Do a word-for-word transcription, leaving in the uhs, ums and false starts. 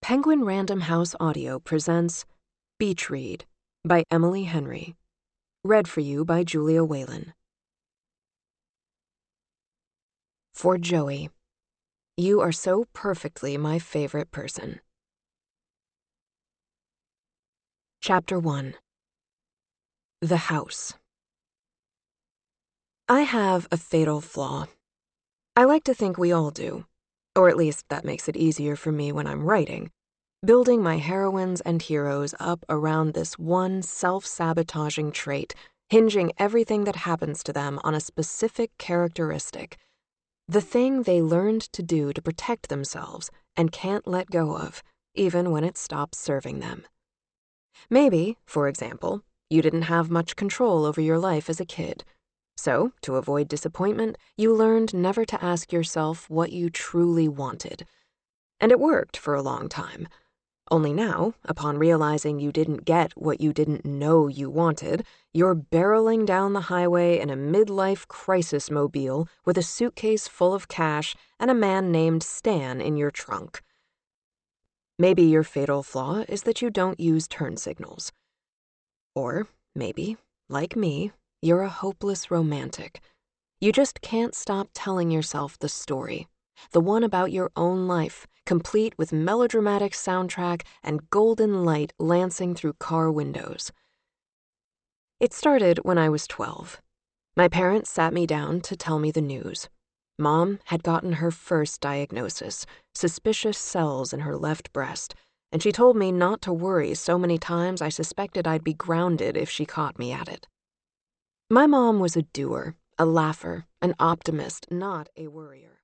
Penguin Random House Audio presents Beach Read by Emily Henry. Read for you by Julia Whalen. For Joey, you are so perfectly my favorite person. Chapter one. The House. I have a fatal flaw. I like to think we all do, or at least that makes it easier for me when I'm writing, building my heroines and heroes up around this one self-sabotaging trait, hinging everything that happens to them on a specific characteristic, the thing they learned to do to protect themselves and can't let go of, even when it stops serving them. Maybe, for example, you didn't have much control over your life as a kid. So, to avoid disappointment, you learned never to ask yourself what you truly wanted. And it worked for a long time. Only now, upon realizing you didn't get what you didn't know you wanted, you're barreling down the highway in a midlife crisis mobile with a suitcase full of cash and a man named Stan in your trunk. Maybe your fatal flaw is that you don't use turn signals. Or maybe, like me, you're a hopeless romantic. You just can't stop telling yourself the story, the one about your own life, complete with melodramatic soundtrack and golden light lancing through car windows. It started when I was twelve. My parents sat me down to tell me the news. Mom had gotten her first diagnosis, suspicious cells in her left breast, and she told me not to worry so many times I suspected I'd be grounded if she caught me at it. My mom was a doer, a laugher, an optimist, not a worrier.